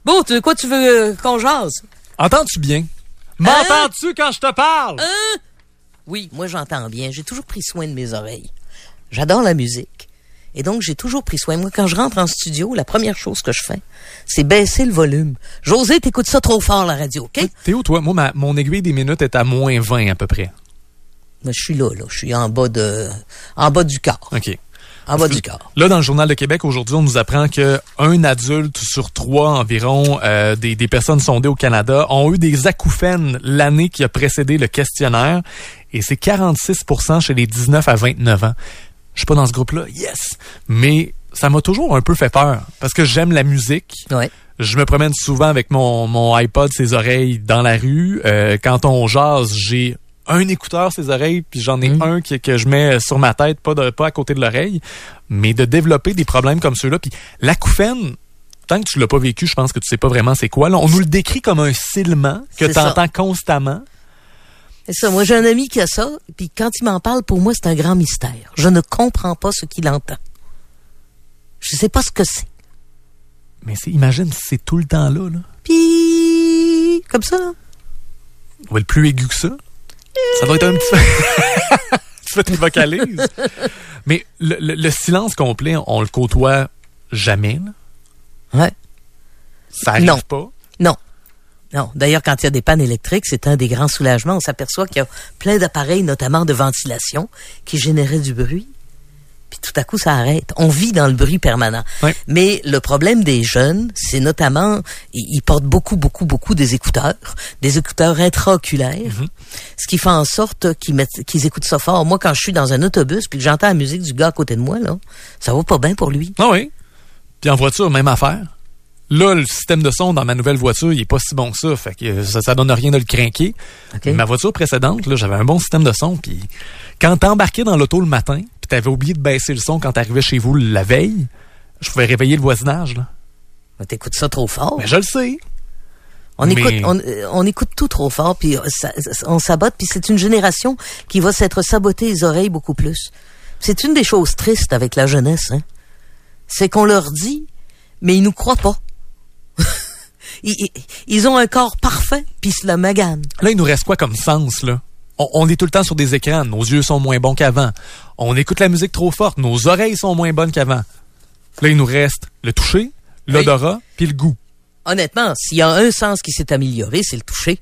Bon, de quoi tu veux qu'on jase? Entends-tu bien? M'entends-tu quand je te parle? Oui, moi j'entends bien. J'ai toujours pris soin de mes oreilles. J'adore la musique. Et donc, j'ai toujours pris soin. Moi, quand je rentre en studio, la première chose que je fais, c'est baisser le volume. José, t'écoutes ça trop fort, la radio, OK? Oui, t'es où, toi? Moi, mon aiguille des minutes est à moins 20 à peu près. Mais je suis là. Je suis en bas du corps. OK. En bas du corps. Là, dans le Journal de Québec, aujourd'hui, on nous apprend que 1 adulte sur 3 environ des personnes sondées au Canada ont eu des acouphènes l'année qui a précédé le questionnaire. Et c'est 46% chez les 19 à 29 ans. Je suis pas dans ce groupe-là, yes! Mais ça m'a toujours un peu fait peur, parce que j'aime la musique. Ouais. Je me promène souvent avec mon iPod, ses oreilles, dans la rue. Quand on jase, j'ai un écouteur, ses oreilles, puis j'en ai un que je mets sur ma tête, pas à côté de l'oreille. Mais de développer des problèmes comme ceux-là. Puis l'acouphène, tant que tu l'as pas vécu, je pense que tu sais pas vraiment c'est quoi. Là, on nous le décrit comme un silement que tu entends constamment. C'est ça. Moi, j'ai un ami qui a ça, puis quand il m'en parle, pour moi, c'est un grand mystère. Je ne comprends pas ce qu'il entend. Je sais pas ce que c'est. Mais imagine, c'est tout le temps là. Puis comme ça, là. Ouais, le plus aigu que ça. Ça doit être un petit peu... Tu fais tes vocalises. Mais le silence complet, on le côtoie jamais. Là. Ouais. Ça arrive pas. Non. D'ailleurs, quand il y a des pannes électriques, c'est un des grands soulagements. On s'aperçoit qu'il y a plein d'appareils, notamment de ventilation, qui généraient du bruit. Puis tout à coup, ça arrête. On vit dans le bruit permanent. Ouais. Mais le problème des jeunes, c'est notamment, ils portent beaucoup des écouteurs intraoculaires, ce qui fait en sorte qu'ils écoutent ça fort. Moi, quand je suis dans un autobus puis que j'entends la musique du gars à côté de moi, là, ça va pas bien pour lui. Ah oui. Puis en voiture, même affaire. Là, le système de son dans ma nouvelle voiture, il est pas si bon que ça. Fait que ça donne rien de le crinquer. Okay. Ma voiture précédente, là, j'avais un bon système de son. Puis quand t'embarquais dans l'auto le matin, puis t'avais oublié de baisser le son quand t'arrivais chez vous la veille, je pouvais réveiller le voisinage. Là. Mais t'écoutes ça trop fort. Mais je le sais. On écoute tout trop fort, puis on sabote, puis c'est une génération qui va s'être sabotée les oreilles beaucoup plus. C'est une des choses tristes avec la jeunesse, hein. C'est qu'on leur dit, mais ils nous croient pas. Ils ont un corps parfait, puis ils se la maganent. Là, il nous reste quoi comme sens, là? On est tout le temps sur des écrans, nos yeux sont moins bons qu'avant. On écoute la musique trop forte, nos oreilles sont moins bonnes qu'avant. Là, il nous reste le toucher, l'odorat, puis le goût. Honnêtement, s'il y a un sens qui s'est amélioré, c'est le toucher.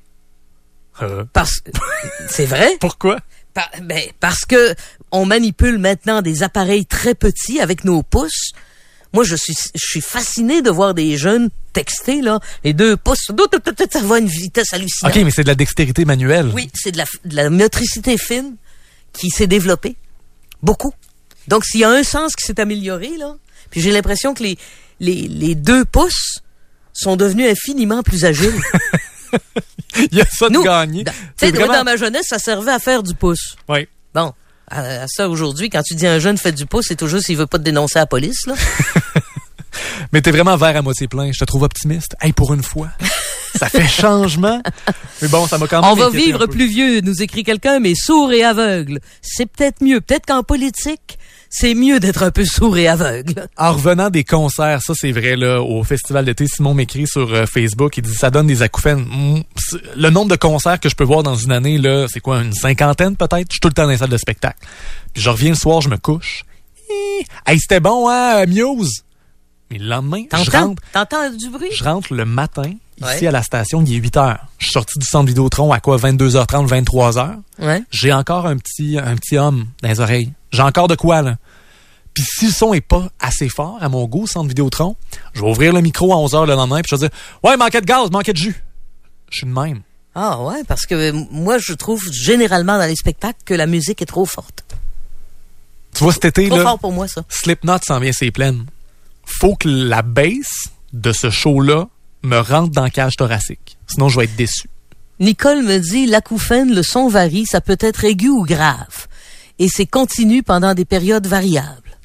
C'est vrai? Pourquoi? Parce que on manipule maintenant des appareils très petits avec nos pouces. Moi, je suis fasciné de voir des jeunes texter, là, les 2 pouces. Ça va à une vitesse hallucinante. OK, mais c'est de la dextérité manuelle. Oui, c'est de la motricité fine qui s'est développée. Beaucoup. Donc, s'il y a un sens qui s'est amélioré, là, puis j'ai l'impression que les 2 pouces sont devenus infiniment plus agiles. Il y a ça de gagner. Moi, dans ma jeunesse, ça servait à faire du pouce. Oui. Bon. À ça, aujourd'hui, quand tu dis un jeune fait du pouce, c'est toujours s'il veut pas te dénoncer à la police, là. Mais t'es vraiment verre à moitié plein. Je te trouve optimiste. Hey, pour une fois. Ça fait changement. Mais bon, ça m'a quand même On va vivre plus vieux, nous écrit quelqu'un, mais sourd et aveugle. C'est peut-être mieux. Peut-être qu'en politique, c'est mieux d'être un peu sourd et aveugle. En revenant des concerts, ça c'est vrai, là, au Festival d'été, Simon m'écrit sur Facebook, il dit ça donne des acouphènes. Le nombre de concerts que je peux voir dans une année, là, c'est quoi, une 50aine peut-être? Je suis tout le temps dans les salles de spectacle. Puis je reviens le soir, je me couche. Hey, c'était bon, hein, Muse? Mais le lendemain, T'entends du bruit? Je rentre le matin, ici à la station, il est 8h. Je suis sorti du centre Vidéotron à quoi, 22h30, 23h. Ouais. J'ai encore un petit homme dans les oreilles. J'ai encore de quoi, là. Puis si le son est pas assez fort à mon goût, centre Vidéotron, je vais ouvrir le micro à 11h le lendemain puis je vais dire « Ouais, manquait de gaz, manquait de jus. » Je suis de même. Ah ouais, parce que moi, je trouve généralement dans les spectacles que la musique est trop forte. Tu vois, cet été, trop fort pour moi, ça. Slipknot s'en vient ses plaines. Faut que la baisse de ce show-là me rentre dans la cage thoracique. Sinon, je vais être déçu. Nicole me dit, l'acouphène, le son varie, ça peut être aigu ou grave. Et c'est continu pendant des périodes variables.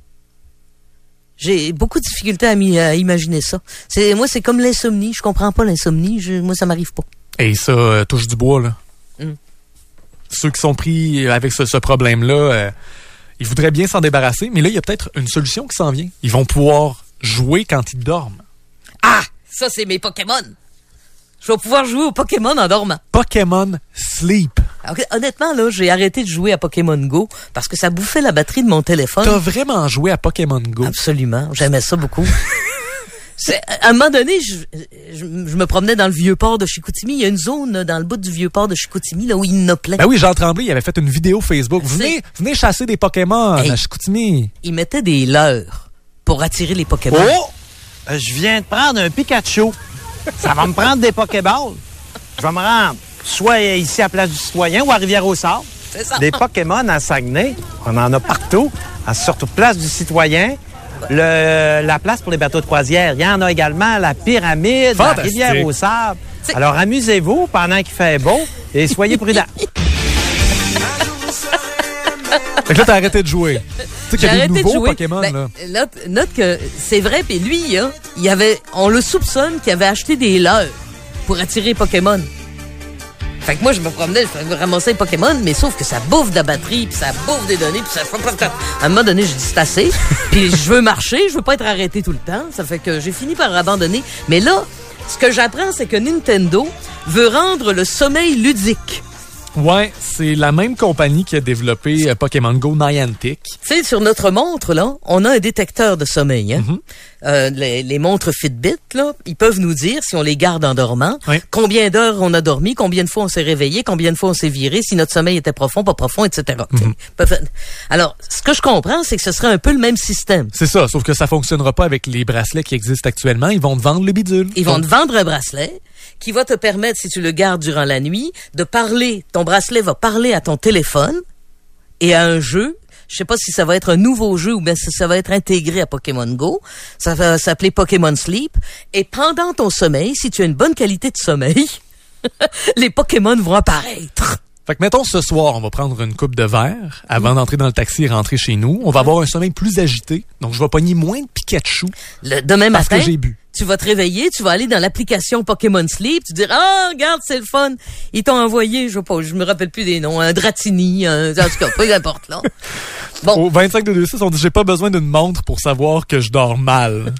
J'ai beaucoup de difficultés à imaginer ça. Moi, c'est comme l'insomnie. Je comprends pas l'insomnie. Moi, ça m'arrive pas. Et ça, touche du bois, là. Ceux qui sont pris avec ce problème-là, ils voudraient bien s'en débarrasser, mais là, il y a peut-être une solution qui s'en vient. Ils vont pouvoir jouer quand ils dorment. Ah! Ça, c'est mes Pokémon. Je vais pouvoir jouer aux Pokémon en dormant. Pokémon Sleep. Alors, honnêtement, là, j'ai arrêté de jouer à Pokémon Go parce que ça bouffait la batterie de mon téléphone. T'as vraiment joué à Pokémon Go? Absolument. J'aimais ça beaucoup. À un moment donné, je me promenais dans le Vieux-Port de Chicoutimi. Il y a une zone dans le bout du Vieux-Port de Chicoutimi, là, où il y en a plein. Ben oui, Jean Tremblay, il avait fait une vidéo Facebook. Venez chasser des Pokémon à Chicoutimi. Il mettait des leurres pour attirer les Pokémon. Oh! Je viens de prendre un Pikachu. Ça va me prendre des Pokéballs. Je vais me rendre soit ici à Place du Citoyen ou à Rivière-au-Sable. C'est ça. Des Pokémon à Saguenay, on en a partout. Surtout Place du Citoyen. La place pour les bateaux de croisière. Il y en a également la Pyramide, la Rivière-au-Sable. Alors amusez-vous pendant qu'il fait beau et soyez prudents. Fait que là, t'as arrêté de jouer. Tu sais qu'il y a des nouveaux Pokémon, là. Note que c'est vrai, puis lui, hein, on le soupçonne qu'il avait acheté des leurres pour attirer Pokémon. Fait que moi, je me promenais, je ramassais les Pokémon, mais sauf que ça bouffe de la batterie, puis ça bouffe des données, puis ça... À un moment donné, je dis c'est assez, puis je veux marcher, je veux pas être arrêté tout le temps. Ça fait que j'ai fini par abandonner. Mais là, ce que j'apprends, c'est que Nintendo veut rendre le sommeil ludique. Ouais, c'est la même compagnie qui a développé Pokémon Go Niantic. Tu sais, sur notre montre, là, on a un détecteur de sommeil. Hein? Les montres Fitbit, là, ils peuvent nous dire, si on les garde en dormant, combien d'heures on a dormi, combien de fois on s'est réveillé, combien de fois on s'est viré, si notre sommeil était profond, pas profond, etc. Alors, ce que je comprends, c'est que ce serait un peu le même système. C'est ça, sauf que ça fonctionnera pas avec les bracelets qui existent actuellement. Ils vont te vendre le bidule. Ils vont te vendre un bracelet qui va te permettre, si tu le gardes durant la nuit, de parler. Ton bracelet va parler à ton téléphone et à un jeu. Je sais pas si ça va être un nouveau jeu ou bien si ça va être intégré à Pokémon Go. Ça va s'appeler Pokémon Sleep. Et pendant ton sommeil, si tu as une bonne qualité de sommeil, les Pokémon vont apparaître. Fait que mettons ce soir, on va prendre une coupe de verre avant d'entrer dans le taxi et rentrer chez nous. On va avoir un sommeil plus agité. Donc, je vais pogner moins de Pikachu. Demain matin, parce que j'ai bu. Tu vas te réveiller, tu vas aller dans l'application Pokémon Sleep, tu vas dire, ah, regarde, c'est le fun. Ils t'ont envoyé, je me rappelle plus des noms, un Dratini, en tout cas, peu importe, là. Bon. Au 25 de 26, on dit, j'ai pas besoin d'une montre pour savoir que je dors mal.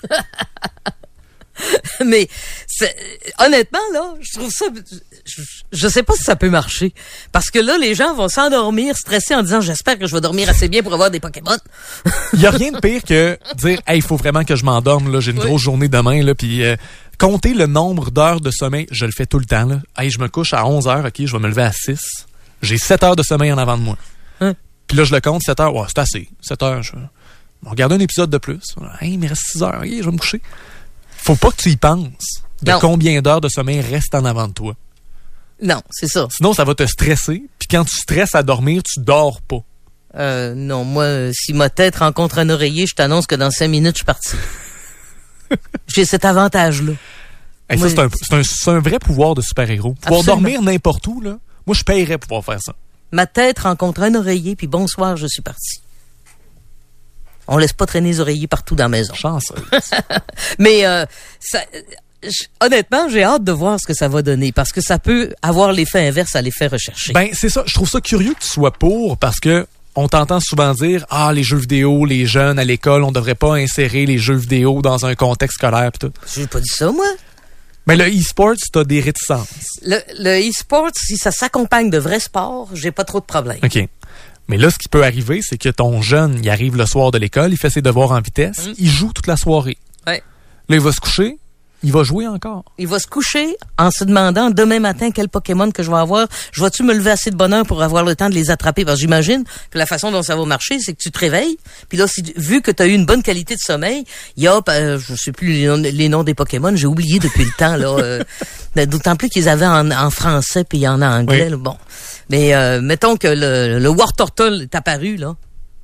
Mais, honnêtement, là, je trouve ça, je sais pas si ça peut marcher. Parce que là, les gens vont s'endormir, stressés en disant, j'espère que je vais dormir assez bien pour avoir des Pokémon. Il y a rien de pire que dire, hey, il faut vraiment que je m'endorme, là, j'ai une grosse journée demain, là, puis compter le nombre d'heures de sommeil, je le fais tout le temps, là. Hey, je me couche à 11 heures, ok, je vais me lever à 6. J'ai 7 heures de sommeil en avant de moi. Puis là, je le compte, 7 heures, ouais, c'est assez. 7 heures, je vais regarder un épisode de plus. Hey, il me reste 6 heures, ok, je vais me coucher. Faut pas que tu y penses de combien d'heures de sommeil reste en avant de toi. Non, c'est ça. Sinon, ça va te stresser. Puis quand tu stresses à dormir, tu dors pas. Non, moi, si ma tête rencontre un oreiller, je t'annonce que dans 5 minutes, je suis parti. J'ai cet avantage-là. Hey, ça, c'est un vrai pouvoir de super-héros. Pouvoir dormir n'importe où, là. Moi, je paierais pour pouvoir faire ça. Ma tête rencontre un oreiller, puis bonsoir, je suis parti. On laisse pas traîner les oreillers partout dans la maison. Chanceuse. Mais honnêtement, j'ai hâte de voir ce que ça va donner parce que ça peut avoir l'effet inverse à l'effet recherché. Ben, c'est ça. Je trouve ça curieux que tu sois pour parce que on t'entend souvent dire, les jeux vidéo, les jeunes à l'école, on devrait pas insérer les jeux vidéo dans un contexte scolaire pis tout. J'ai pas dit ça, moi. Mais le e-sport, t'as des réticences. Le e-sport, si ça s'accompagne de vrais sports, j'ai pas trop de problèmes. OK. Mais là, ce qui peut arriver, c'est que ton jeune, il arrive le soir de l'école, il fait ses devoirs en vitesse, il joue toute la soirée. Ouais. Là, il va se coucher, il va jouer encore. Il va se coucher en se demandant demain matin quel Pokémon que je vais avoir. Je vais-tu me lever assez de bonne heure pour avoir le temps de les attraper? Parce que j'imagine que la façon dont ça va marcher, c'est que tu te réveilles. Puis là, vu que tu as eu une bonne qualité de sommeil, il y a, je sais plus les noms des Pokémon, j'ai oublié depuis le temps, là. D'autant plus qu'ils avaient en français puis il y en a en anglais. Oui. Là, bon. Mais mettons que le War Turtle est apparu, là.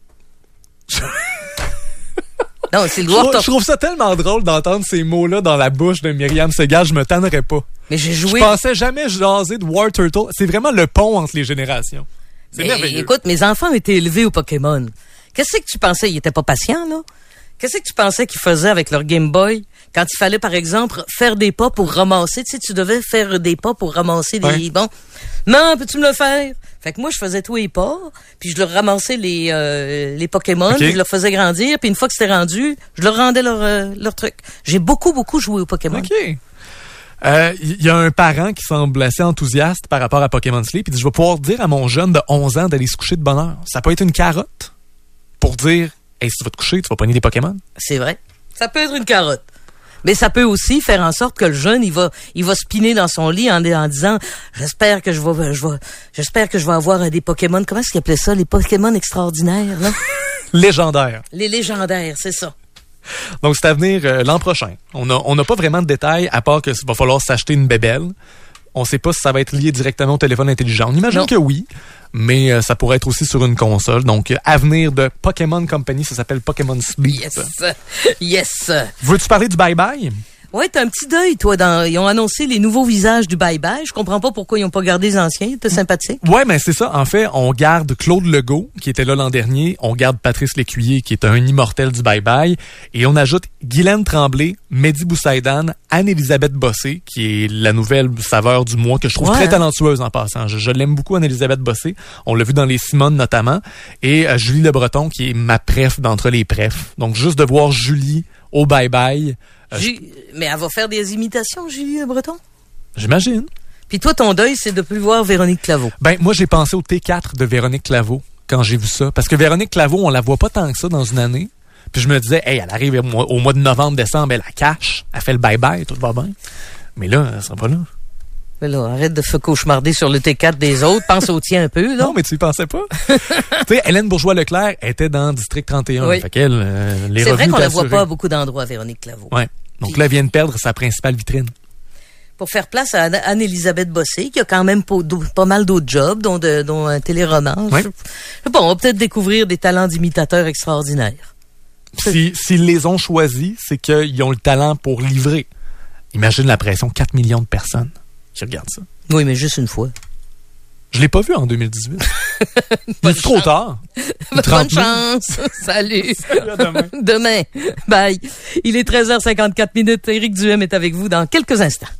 Non, c'est le War Turtle. Je trouve ça tellement drôle d'entendre ces mots-là dans la bouche de Myriam Segal. Je me tannerais pas. Mais j'ai joué. Je pensais jamais jaser de War Turtle. C'est vraiment le pont entre les générations. C'est merveilleux. Écoute, mes enfants ont été élevés au Pokémon. Qu'est-ce que tu pensais? Ils étaient pas patients, là? Qu'est-ce que tu pensais qu'ils faisaient avec leur Game Boy quand il fallait, par exemple, faire des pas pour ramasser? Tu sais, tu devais faire des pas pour ramasser des... Ouais. Bon. Non, peux-tu me le faire? Fait que moi, je faisais tous les pas, puis je leur ramassais les Pokémon, puis je leur faisais grandir, puis une fois que c'était rendu, je leur rendais leur truc. J'ai beaucoup joué aux Pokémon. OK. Il y a un parent qui semble assez enthousiaste par rapport à Pokémon Sleep. Il dit, je vais pouvoir dire à mon jeune de 11 ans d'aller se coucher de bonne heure. Ça peut être une carotte pour dire, hey, si tu vas te coucher, tu vas pogner des Pokémon. C'est vrai. Ça peut être une carotte. Mais ça peut aussi faire en sorte que le jeune, il va spinner dans son lit en disant, j'espère que je vais avoir des Pokémon. Comment est-ce qu'il appelait ça? Les Pokémon extraordinaires, là? Légendaires. Les légendaires, c'est ça. Donc, c'est à venir l'an prochain. On n'a pas vraiment de détails, à part que va falloir s'acheter une bébelle. On sait pas si ça va être lié directement au téléphone intelligent. On imagine que oui, mais ça pourrait être aussi sur une console. Donc, avenir de Pokémon Company, ça s'appelle Pokémon Sleep. Yes. Veux-tu parler du bye-bye? Ouais, t'as un petit deuil, toi. Ils ont annoncé les nouveaux visages du bye-bye. Je comprends pas pourquoi ils ont pas gardé les anciens. T'es sympathique. Ouais, mais c'est ça. En fait, on garde Claude Legault, qui était là l'an dernier. On garde Patrice Lécuyer, qui est un immortel du bye-bye. Et on ajoute Guylaine Tremblay, Mehdi Boussaïdan, Anne-Élisabeth Bossé, qui est la nouvelle saveur du mois, que je trouve très talentueuse en passant. Je l'aime beaucoup, Anne-Élisabeth Bossé. On l'a vu dans Les Simones notamment. Et Julie Le Breton, qui est ma préf d'entre les préfs. Donc, juste de voir Julie au bye-bye... Mais elle va faire des imitations, Julie Le Breton? J'imagine. Puis toi, ton deuil, c'est de plus voir Véronique Claveau. Ben, moi, j'ai pensé au T4 de Véronique Claveau quand j'ai vu ça. Parce que Véronique Claveau, on la voit pas tant que ça dans une année. Puis je me disais, hey, elle arrive au mois de novembre, décembre, elle la cache. Elle fait le bye-bye, tout va bien. Mais là, elle sera pas là. Mais là, arrête de cauchemarder sur le T4 des autres. Pense au tien un peu, là. Non, mais tu y pensais pas. Tu sais, Hélène Bourgeois-Leclerc était dans District 31. Oui. Fait qu'elle, les c'est revenus vrai qu'on la assurés. voit pas à beaucoup d'endroits, Véronique Claveau. Ouais. Donc là, elle vient de perdre sa principale vitrine. Pour faire place à Anne-Élisabeth Bossé, qui a quand même pas mal d'autres jobs, dont un téléroman. Oui. Bon, on va peut-être découvrir des talents d'imitateurs extraordinaires. S'ils les ont choisis, c'est qu'ils ont le talent pour livrer. Imagine la pression, 4 millions de personnes qui regardent ça. Oui, mais juste une fois. Je l'ai pas vu en 2018. C'est trop tard. Bonne chance. Salut. Salut, à demain. Demain. Bye. Il est 13h54. Éric Duhem est avec vous dans quelques instants.